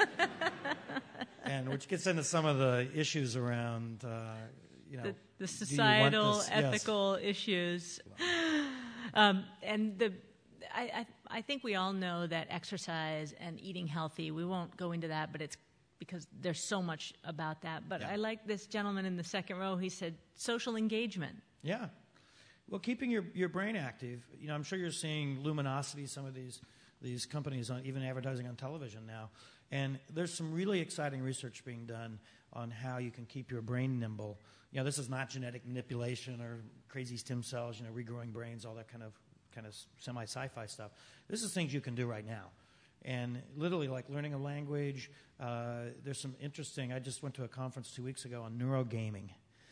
And which gets into some of the issues around, uh, you know, the, the societal, ethical yes. issues. Um, and the I, I, I think we all know that exercise and eating healthy, we won't go into that, but it's because there's so much about that. But yeah. I like this gentleman in the second row. He said social engagement. Yeah. Well, keeping your, your brain active, you know, I'm sure you're seeing Luminosity, some of these these companies, on, even advertising on television now. And there's some really exciting research being done on how you can keep your brain nimble. You know, this is not genetic manipulation or crazy stem cells, you know, regrowing brains, all that kind of kind of semi-sci-fi stuff. This is things you can do right now. And literally, like learning a language, uh, there's some interesting, I just went to a conference two weeks ago on neurogaming.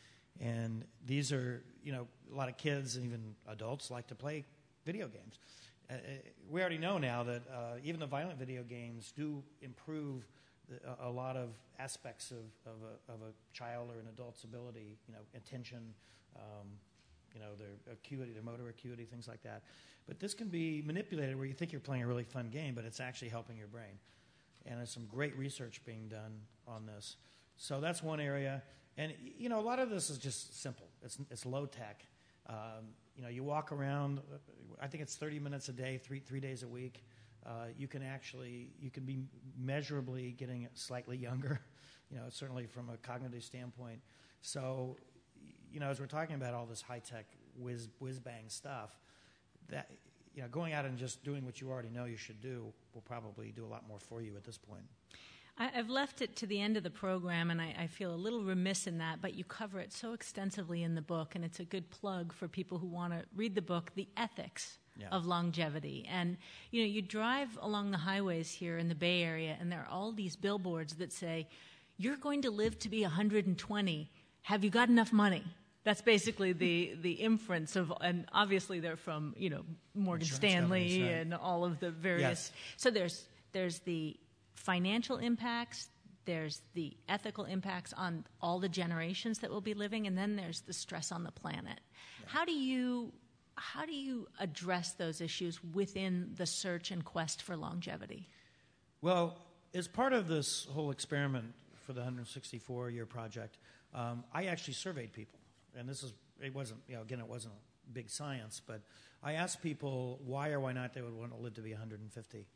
And these are, you know, a lot of kids and even adults like to play video games. Uh, we already know now that uh, even the violent video games do improve the, a, a lot of aspects of, of, a, of a child or an adult's ability, you know, attention, um, you know, their acuity, their motor acuity, things like that. But this can be manipulated where you think you're playing a really fun game, but it's actually helping your brain. And there's some great research being done on this. So that's one area. And, you know, a lot of this is just simple. It's, it's low tech. Um, you know, you walk around, I think it's thirty minutes a day, three, three days a week. Uh, you can actually, you can be measurably getting slightly younger, you know, certainly from a cognitive standpoint. So, you know, as we're talking about all this high-tech whiz, whiz-bang stuff, that, you know, going out and just doing what you already know you should do will probably do a lot more for you at this point. I, I've left it to the end of the program, and I, I feel a little remiss in that, but you cover it so extensively in the book, and it's a good plug for people who want to read the book, The Ethics yeah. of Longevity. And, you know, you drive along the highways here in the Bay Area, and there are all these billboards that say, you're going to live to be one hundred twenty. Have you got enough money? That's basically the, the inference of, and obviously they're from, you know, Morgan Insurance Stanley right. and all of the various. Yes. So there's there's the financial impacts, there's the ethical impacts on all the generations that will be living, and then there's the stress on the planet. Yeah. How do you how do you address those issues within the search and quest for longevity? Well, as part of this whole experiment for the one hundred sixty-four year project, um, I actually surveyed people. And this is, it wasn't, you know, again, it wasn't big science, but I asked people why or why not they would want to live to be one hundred fifty.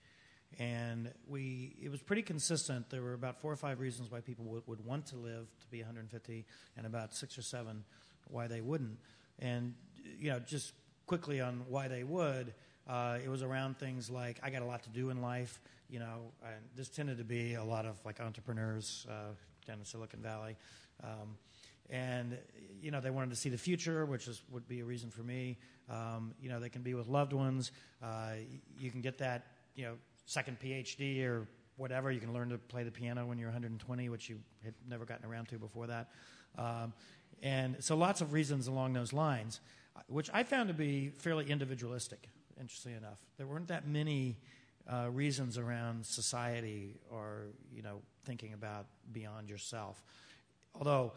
And we, it was pretty consistent. There were about four or five reasons why people would, would want to live to be one hundred fifty, and about six or seven why they wouldn't. And, you know, just quickly on why they would, uh, it was around things like, I got a lot to do in life, you know, and this tended to be a lot of like entrepreneurs uh, down in Silicon Valley. Um, And, you know, they wanted to see the future, which is, would be a reason for me. Um, you know, they can be with loved ones. Uh, you can get that, you know, second P H D or whatever. You can learn to play the piano when you're one hundred twenty, which you had never gotten around to before that. Um, and so lots of reasons along those lines, which I found to be fairly individualistic, interestingly enough. There weren't that many uh, reasons around society or, you know, thinking about beyond yourself. Although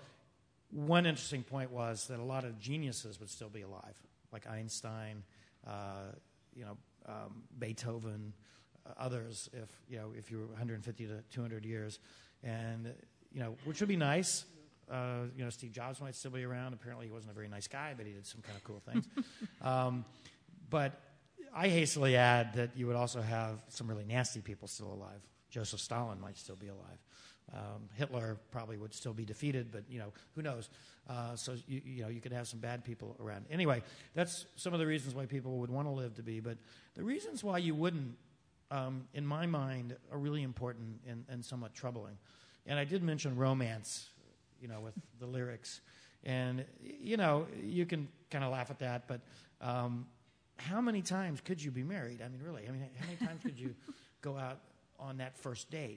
one interesting point was that a lot of geniuses would still be alive, like Einstein, uh, you know, um, Beethoven, uh, others. If you know, if you were one hundred fifty to two hundred years, and you know, which would be nice. Uh, you know, Steve Jobs might still be around. Apparently, he wasn't a very nice guy, but he did some kind of cool things. um, but I hastily add that you would also have some really nasty people still alive. Joseph Stalin might still be alive. Um, Hitler probably would still be defeated, but, you know, who knows? Uh, so, you, you know, you could have some bad people around. Anyway, that's some of the reasons why people would want to live to be. But the reasons why you wouldn't, um, in my mind, are really important and, and somewhat troubling. And I did mention romance you know, with the lyrics. And, you know, you can kind of laugh at that, but um, how many times could you be married? I mean, really, I mean, how many times could you go out on that first date?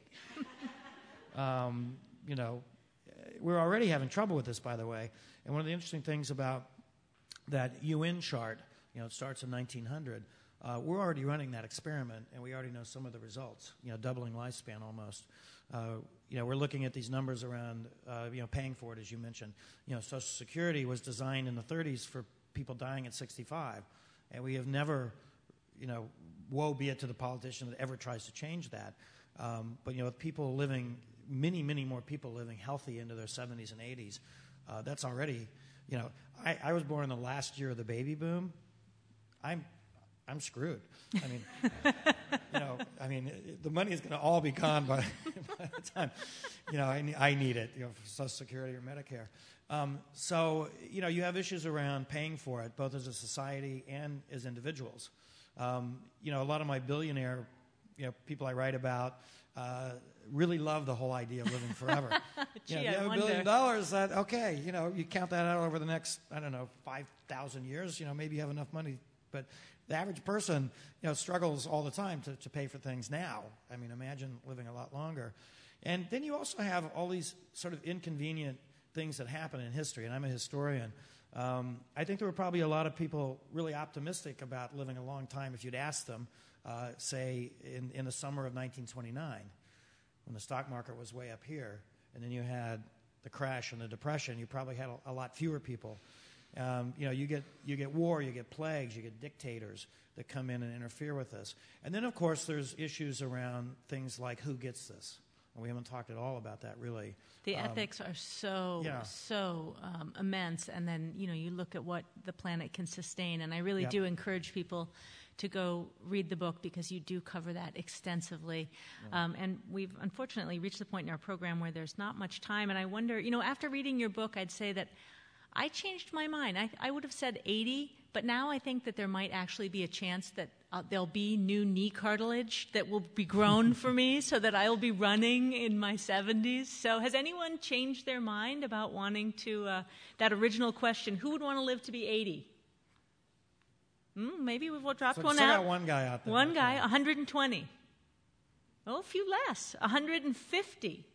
Um, you know, we're already having trouble with this, by the way. And one of the interesting things about that U N chart, you know, it starts in nineteen hundred, uh, we're already running that experiment, and we already know some of the results, you know, doubling lifespan almost. Uh, you know, we're looking at these numbers around, uh, you know, paying for it, as you mentioned. You know, Social Security was designed in the thirties for people dying at sixty-five, and we have never, you know, woe be it to the politician that ever tries to change that. Um, but, you know, with people living, many, many more people living healthy into their seventies and eighties, uh, that's already, you know, I, I was born in the last year of the baby boom. I'm I'm screwed. I mean, you know, I mean, the money is going to all be gone by, by the time, you know, I, I need it, you know, for Social Security or Medicare. Um, so, you know, you have issues around paying for it, both as a society and as individuals. Um, you know, a lot of my billionaire, you know, people I write about uh, really love the whole idea of living forever. Gee, you know, if you I have a wonder. billion dollars, that okay, you know, you count that out over the next, I don't know, five thousand years, you know, maybe you have enough money, but the average person, you know, struggles all the time to, to pay for things now. I mean, imagine living a lot longer. And then you also have all these sort of inconvenient things that happen in history, and I'm a historian. Um, I think there were probably a lot of people really optimistic about living a long time if you'd asked them, uh, say, in, in the summer of nineteen twenty-nine, when the stock market was way up here, and then you had the crash and the depression. You probably had a, a lot fewer people. Um, you know, you get you get war, you get plagues, you get dictators that come in and interfere with this. And then, of course, there's issues around things like who gets this. And we haven't talked at all about that, really. The Um, ethics are so, yeah. so um, immense. And then, you know, you look at what the planet can sustain. And I really Yep. do encourage people to go read the book because you do cover that extensively. Um, and we've unfortunately reached the point in our program where there's not much time. And I wonder, you know, after reading your book, I'd say that I changed my mind. I, I would have said eighty, but now I think that there might actually be a chance that uh, there'll be new knee cartilage that will be grown for me so that I'll be running in my seventies. So has anyone changed their mind about wanting to, uh, that original question, who would want to live to be eighty? Mm, maybe we've dropped so one still out. got one guy out there. One Okay. guy, one hundred twenty. Oh, a few less, one hundred fifty.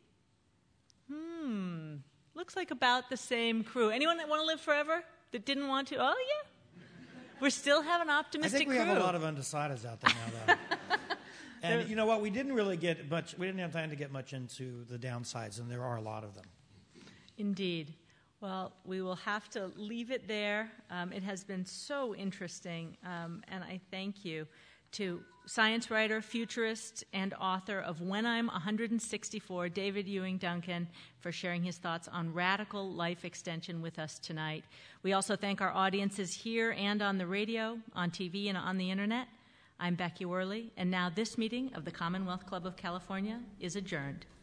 Hmm. Looks like about the same crew. Anyone that want to live forever that didn't want to? Oh, yeah. We still have an I optimistic think we crew. have a lot of undecideds out there now, though. And you know what? We didn't really get much, we didn't have time to get much into the downsides, and there are a lot of them. Indeed. Well, we will have to leave it there. Um, it has been so interesting, um, and I thank you to science writer, futurist, and author of When I'm one hundred sixty-four, David Ewing Duncan, for sharing his thoughts on radical life extension with us tonight. We also thank our audiences here and on the radio, on T V, and on the Internet. I'm Becky Worley, and now this meeting of the Commonwealth Club of California is adjourned.